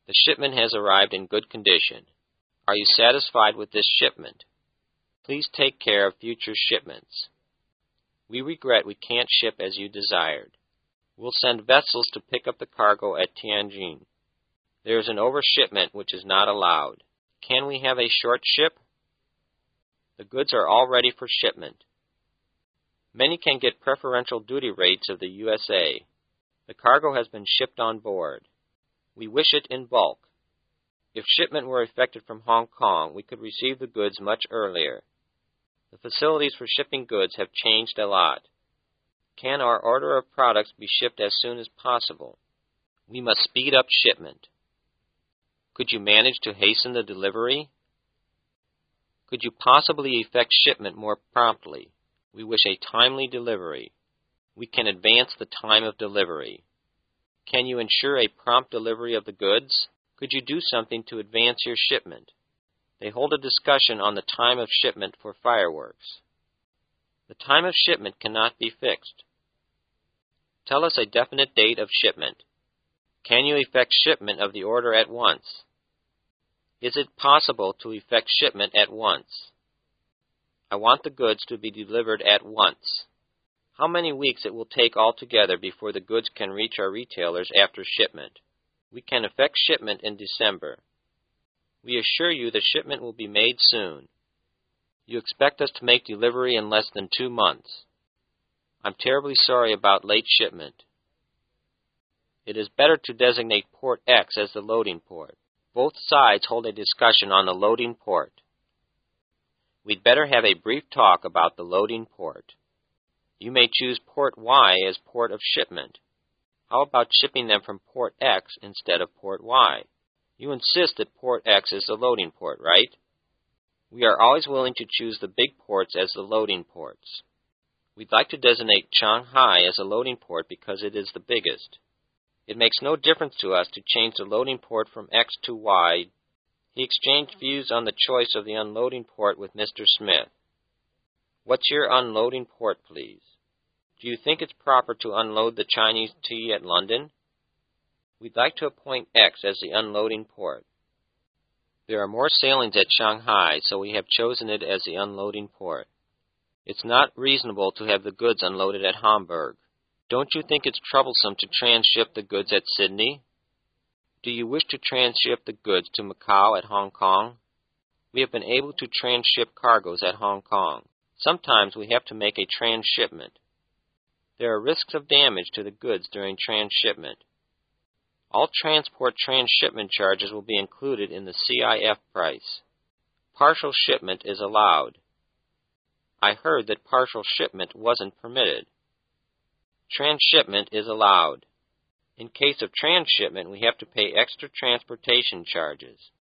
The shipment has arrived in good condition. Are you satisfied with this shipment? Please take care of future shipments. We regret we can't ship as you desired. We'll send vessels to pick up the cargo at Tianjin. There is an overshipment which is not allowed. Can we have a short ship? The goods are all ready for shipment. Many can get preferential duty rates of the USA. The cargo has been shipped on board. We wish it in bulk. If shipment were effected from Hong Kong, we could receive the goods much earlier. The facilities for shipping goods have changed a lot. Can our order of products be shipped as soon as possible? We must speed up shipment. Could you manage to hasten the delivery? Could you possibly effect shipment more promptly? We wish a timely delivery. We can advance the time of delivery. Can you ensure a prompt delivery of the goods? Could you do something to advance your shipment? They hold a discussion on the time of shipment for fireworks. The time of shipment cannot be fixed. Tell us a definite date of shipment. Can you effect shipment of the order at once? Is it possible to effect shipment at once? I want the goods to be delivered at once. How many weeks it will take altogether before the goods can reach our retailers after shipment? We can effect shipment in December. We assure you the shipment will be made soon. You expect us to make delivery in less than 2 months. I'm terribly sorry about late shipment. It is better to designate port X as the loading port. Both sides hold a discussion on the loading port. We'd better have a brief talk about the loading port. You may choose port Y as port of shipment. How about shipping them from port X instead of port Y? You insist that port X is the loading port, right? We are always willing to choose the big ports as the loading ports. We'd like to designate Shanghai as a loading port because it is the biggest. It makes no difference to us to change the loading port from X to Y. He exchanged views on the choice of the unloading port with Mr. Smith. What's your unloading port, please? Do you think it's proper to unload the Chinese tea at London? We'd like to appoint X as the unloading port. There are more sailings at Shanghai, so we have chosen it as the unloading port. It's not reasonable to have the goods unloaded at Hamburg. Don't you think it's troublesome to transship the goods at Sydney? Do you wish to transship the goods to Macau at Hong Kong? We have been able to transship cargoes at Hong Kong. Sometimes we have to make a transshipment. There are risks of damage to the goods during transshipment. All transport transshipment charges will be included in the CIF price. Partial shipment is allowed. I heard that partial shipment wasn't permitted. Transshipment is allowed. In case of transshipment, we have to pay extra transportation charges.